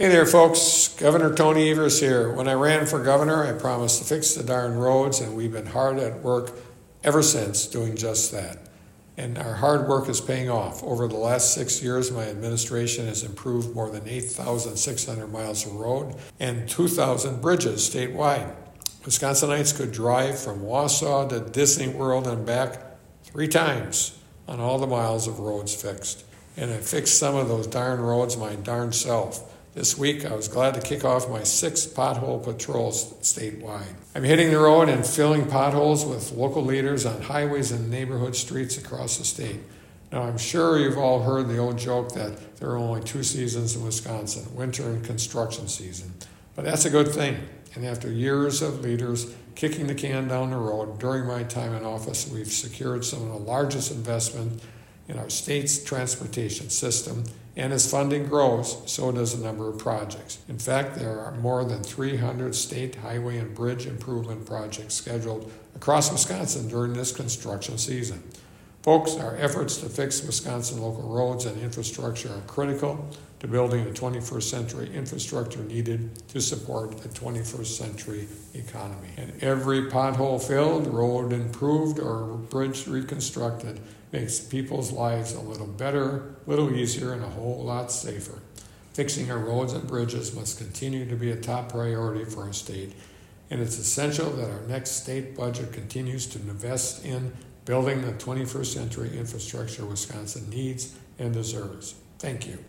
Hey there, folks. Governor Tony Evers here. When I ran for governor, I promised to fix the darn roads, and we've been hard at work ever since doing just that. And our hard work is paying off. Over the last 6 years, my administration has improved more than 8,600 miles of road and 2,000 bridges statewide. Wisconsinites could drive from Wausau to Disney World and back 3 times on all the miles of roads fixed. And I fixed some of those darn roads my darn self. This week, I was glad to kick off my 6th pothole patrols statewide. I'm hitting the road and filling potholes with local leaders on highways and neighborhood streets across the state. Now, I'm sure you've all heard the old joke that there are only 2 seasons in Wisconsin, winter and construction season. But that's a good thing. And after years of leaders kicking the can down the road, during my time in office, we've secured some of the largest investment in our state's transportation system, and as funding grows, so does the number of projects. In fact, there are more than 300 state highway and bridge improvement projects scheduled across Wisconsin during this construction season. Folks, our efforts to fix Wisconsin local roads and infrastructure are critical to building the 21st century infrastructure needed to support the 21st century economy. And every pothole filled, road improved, or bridge reconstructed makes people's lives a little better, a little easier, and a whole lot safer. Fixing our roads and bridges must continue to be a top priority for our state, and it's essential that our next state budget continues to invest in building the 21st century infrastructure Wisconsin needs and deserves. Thank you.